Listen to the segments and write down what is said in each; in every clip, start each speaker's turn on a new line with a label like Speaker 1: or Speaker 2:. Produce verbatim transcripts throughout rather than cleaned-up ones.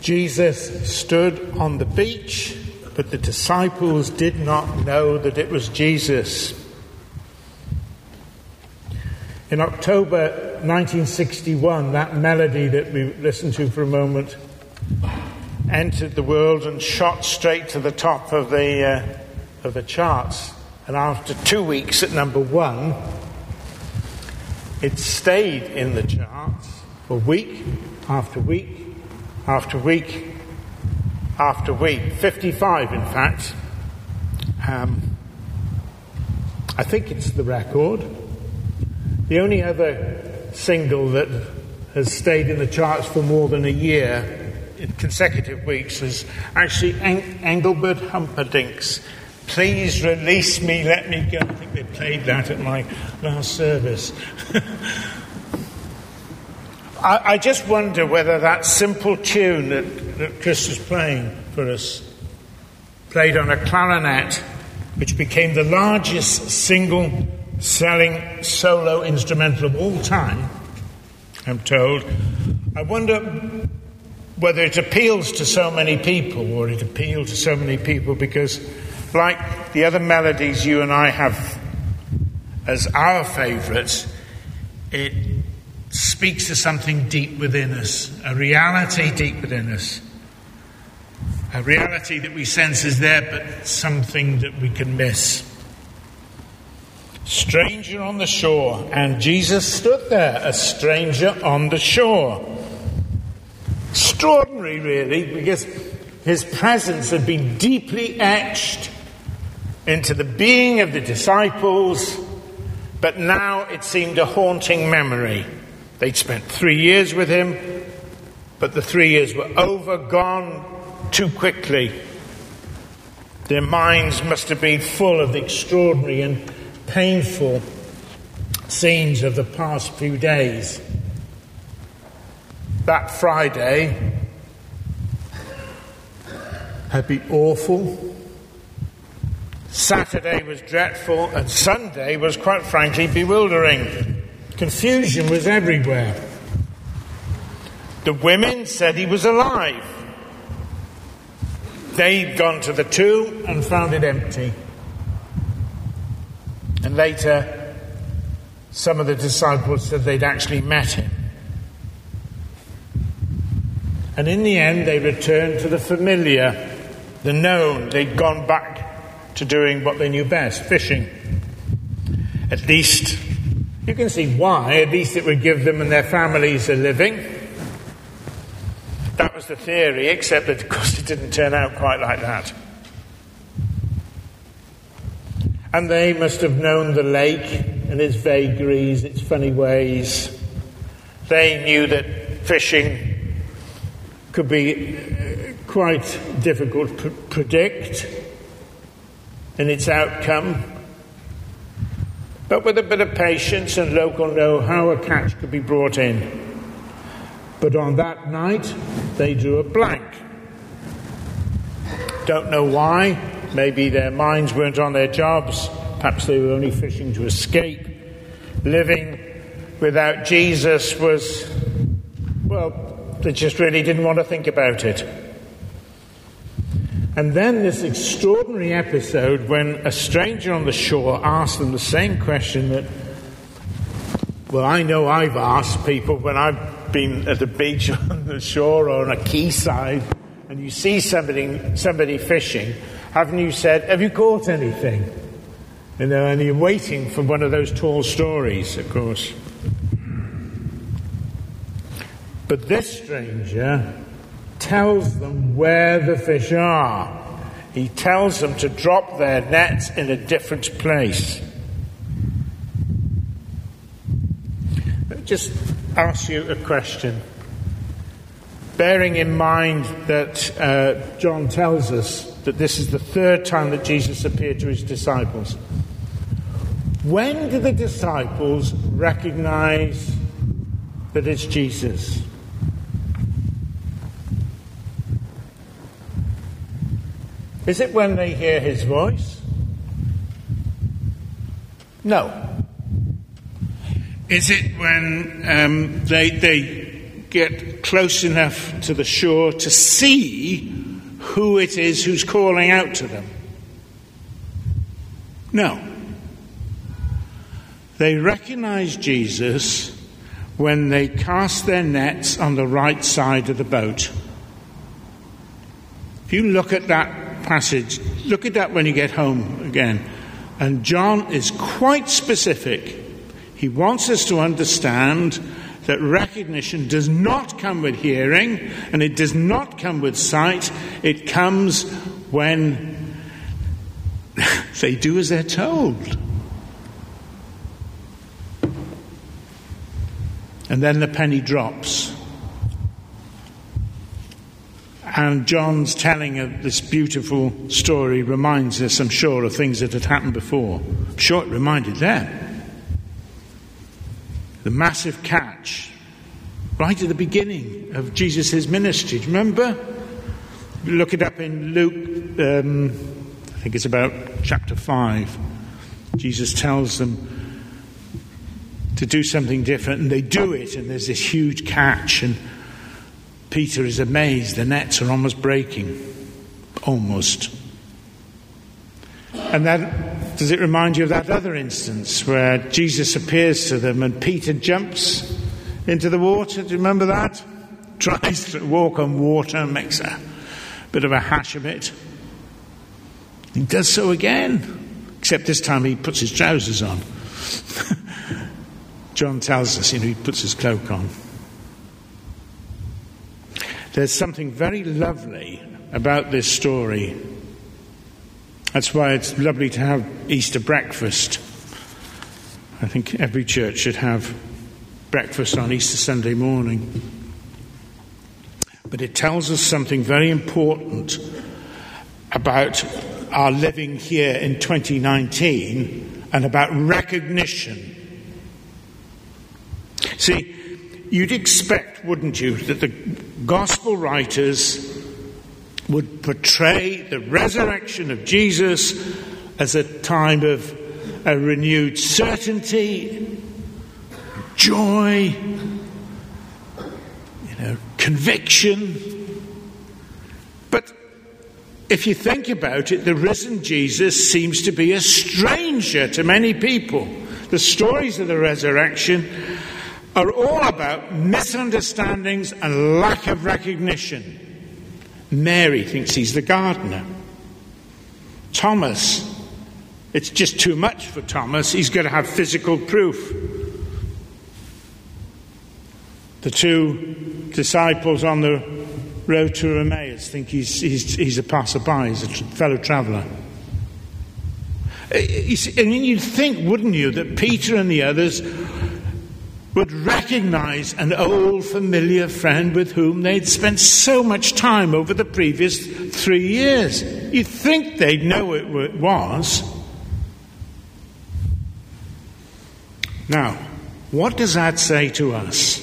Speaker 1: Jesus stood on the beach, but the disciples did not know that it was Jesus. In October nineteen sixty-one, that melody that we listened to for a moment entered the world and shot straight to the top of the uh, of the charts. And after two weeks at number one, it stayed in the charts for week after week after week after week. fifty-five, in fact. Um, I think it's the record. The only other single that has stayed in the charts for more than a year in consecutive weeks is actually Eng- Engelbert Humperdinck's "Please Release Me, Let Me Go." I think they played that at my last service. I, I just wonder whether that simple tune that, that Chris was playing for us, played on a clarinet, which became the largest single selling solo instrumental of all time, I'm told. I wonder whether it appeals to so many people, or it appealed to so many people because, like the other melodies you and I have as our favourites, it speaks to something deep within us, a reality deep within us, a reality that we sense is there, but something that we can miss. Stranger on the shore, and Jesus stood there, a stranger on the shore. Extraordinary, really, because his presence had been deeply etched into the being of the disciples, but now it seemed a haunting memory. They'd spent three years with him, but the three years were over, gone too quickly. Their minds must have been full of the extraordinary and painful scenes of the past few days. That Friday had been awful. Saturday was dreadful, and Sunday was, quite frankly, bewildering. Confusion was everywhere. The women said he was alive. They'd gone to the tomb and found it empty. And later, some of the disciples said they'd actually met him. And in the end, they returned to the familiar, the known. They'd gone back to doing what they knew best, fishing. At least, you can see why. At least it would give them and their families a living. That was the theory, except that, of course, it didn't turn out quite like that. And they must have known the lake and its vagaries, its funny ways. They knew that fishing could be quite difficult to predict in its outcome. But with a bit of patience and local know-how, a catch could be brought in. But on that night, they drew a blank. Don't know why. Maybe their minds weren't on their jobs. Perhaps they were only fishing to escape. Living without Jesus was, well, they just really didn't want to think about it. And then this extraordinary episode when a stranger on the shore asked them the same question that, well, I know I've asked people when I've been at the beach on the shore or on a quayside, and you see somebody somebody fishing. Haven't you said, have you caught anything? You know, and you're waiting for one of those tall stories, of course. But this stranger tells them where the fish are. He tells them to drop their nets in a different place. Let me just ask you a question. Bearing in mind that uh, John tells us that this is the third time that Jesus appeared to his disciples. When did the disciples recognize that it's Jesus? Is it when they hear his voice? No. Is it when um, they, they get close enough to the shore to see who it is who's calling out to them. No. They recognize Jesus when they cast their nets on the right side of the boat. If you look at that passage, look at that when you get home again. And John is quite specific. He wants us to understand that recognition does not come with hearing, and it does not come with sight. It comes when they do as they're told. And then the penny drops. And John's telling of this beautiful story reminds us, I'm sure, of things that had happened before. I'm sure it reminded them. The massive catch right at the beginning of Jesus' ministry. Do you remember? Look it up in Luke, um, I think it's about chapter five. Jesus tells them to do something different, and they do it, and there's this huge catch, and Peter is amazed. The nets are almost breaking. Almost. And that, does it remind you of that other instance where Jesus appears to them and Peter jumps into the water? Do you remember that? Tries to walk on water, makes a bit of a hash of it. He does so again, except this time he puts his trousers on. John tells us, you know, he puts his cloak on. There's something very lovely about this story. That's why it's lovely to have Easter breakfast. I think every church should have breakfast on Easter Sunday morning. But it tells us something very important about our living here in twenty nineteen and about recognition. See, you'd expect, wouldn't you, that the gospel writers would portray the resurrection of Jesus as a time of a renewed certainty, joy, you know, conviction. But if you think about it, the risen Jesus seems to be a stranger to many people. The stories of the resurrection are all about misunderstandings and lack of recognition. Mary thinks he's the gardener. Thomas, it's just too much for Thomas. He's got to have physical proof. The two disciples on the road to Emmaus think he's, he's, he's a passerby, he's a fellow traveller. I mean, you'd think, wouldn't you, that Peter and the others would recognize an old familiar friend with whom they'd spent so much time over the previous three years. You'd think they'd know it was. Now, what does that say to us?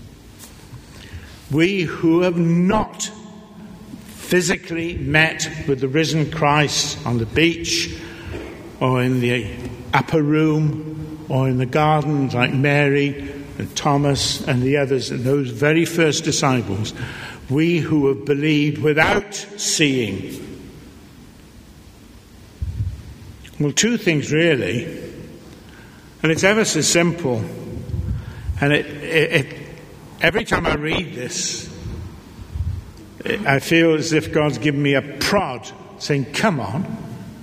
Speaker 1: We who have not physically met with the risen Christ on the beach or in the upper room or in the garden like Mary and Thomas and the others and those very first disciples, we who have believed without seeing. Well, two things really, and it's ever so simple, and it, it, it every time I read this, it, I feel as if God's given me a prod, saying, come on,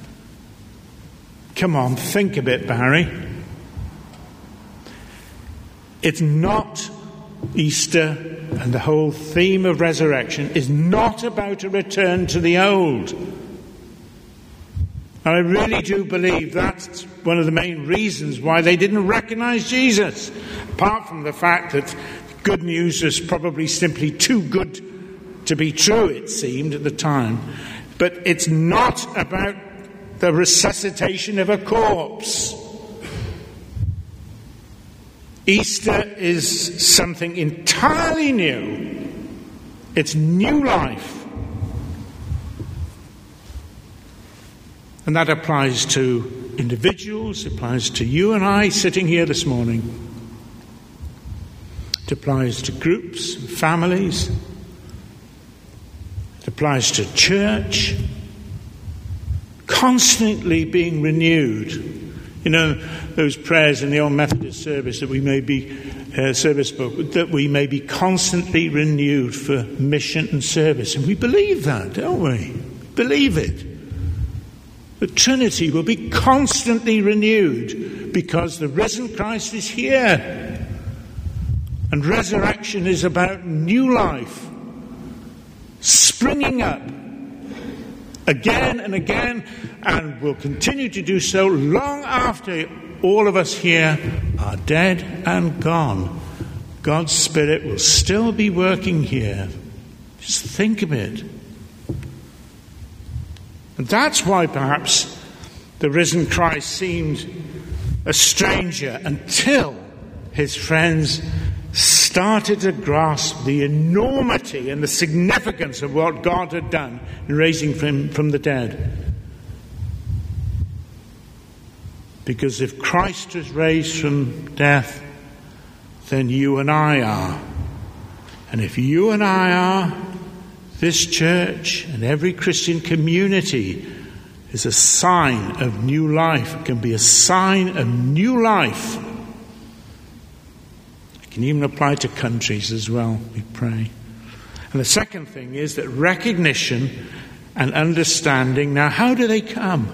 Speaker 1: come on, think a bit, Barry. It's not Easter, and the whole theme of resurrection is not about a return to the old. And I really do believe that's one of the main reasons why they didn't recognize Jesus. Apart from the fact that good news was probably simply too good to be true, it seemed at the time. But it's not about the resuscitation of a corpse. Easter is something entirely new. It's new life. And that applies to individuals, it applies to you and I sitting here this morning. It applies to groups, families. It applies to church. Constantly being renewed. You know, those prayers in the old Methodist service that we may be, uh, service book, that we may be constantly renewed for mission and service. And we believe that, don't we? Believe it. The Trinity will be constantly renewed because the risen Christ is here. And resurrection is about new life springing up again and again, and will continue to do so long after all of us here are dead and gone. God's Spirit will still be working here. Just think of it. And that's why perhaps the risen Christ seemed a stranger until his friends started to grasp the enormity and the significance of what God had done in raising him from the dead. Because if Christ was raised from death, then you and I are. And if you and I are, this church and every Christian community is a sign of new life. It can be a sign of new life. It can even apply to countries as well, we pray. And the second thing is that recognition and understanding. Now, how do they come?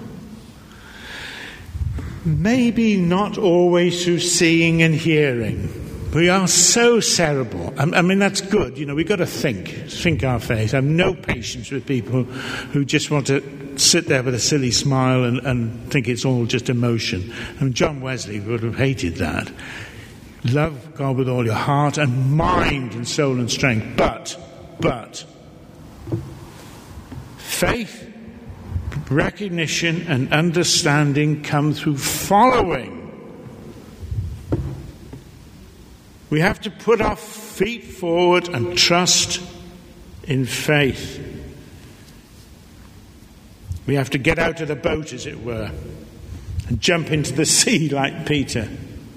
Speaker 1: Maybe not always through seeing and hearing. We are so cerebral. I mean, that's good. You know, we've got to think, think our faith. I have no patience with people who just want to sit there with a silly smile and, and think it's all just emotion. And John Wesley would have hated that. Love God with all your heart and mind and soul and strength. But, but, faith, recognition and understanding come through following. We have to put our feet forward and trust in faith. We have to get out of the boat, as it were, and jump into the sea like Peter.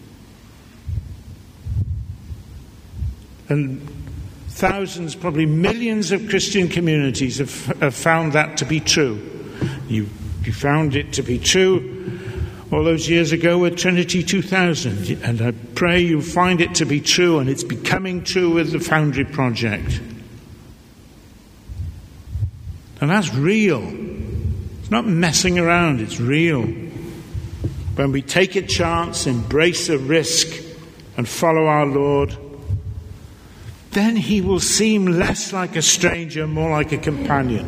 Speaker 1: And thousands, probably millions of Christian communities have, have found that to be true. You, you found it to be true all those years ago with Trinity two thousand. And I pray you find it to be true, and it's becoming true with the Foundry Project. And that's real. It's not messing around, it's real. When we take a chance, embrace a risk, and follow our Lord, then he will seem less like a stranger, more like a companion.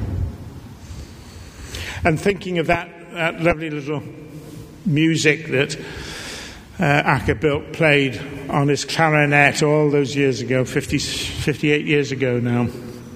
Speaker 1: And thinking of that, that lovely little music that uh, Ackerbilt played on his clarinet all those years ago, fifty, fifty-eight years ago now.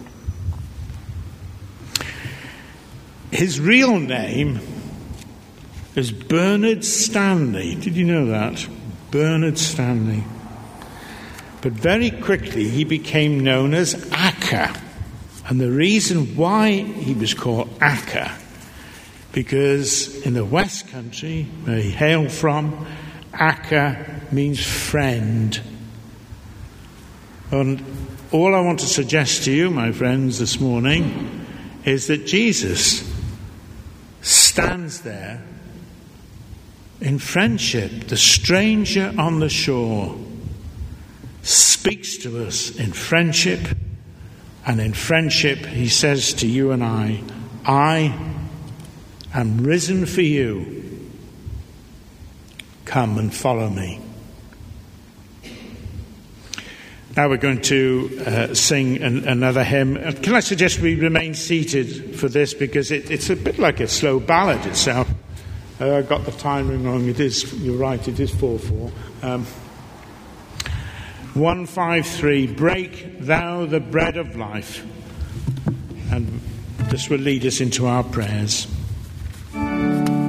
Speaker 1: His real name is Bernard Stanley. Did you know that? Bernard Stanley. But very quickly he became known as Acker. And the reason why he was called Acker, because in the West Country, where he hailed from, Acker means friend. And all I want to suggest to you, my friends, this morning, is that Jesus stands there in friendship. The stranger on the shore speaks to us in friendship, and in friendship he says to you and I, I am risen for you. Come and follow me. Now we're going to uh, sing an, another hymn. Can I suggest we remain seated for this, because it, it's a bit like a slow ballad itself. Uh, I got the timing wrong. It is, you're right, it is four four. Um, one five three, break thou the bread of life. And this will lead us into our prayers.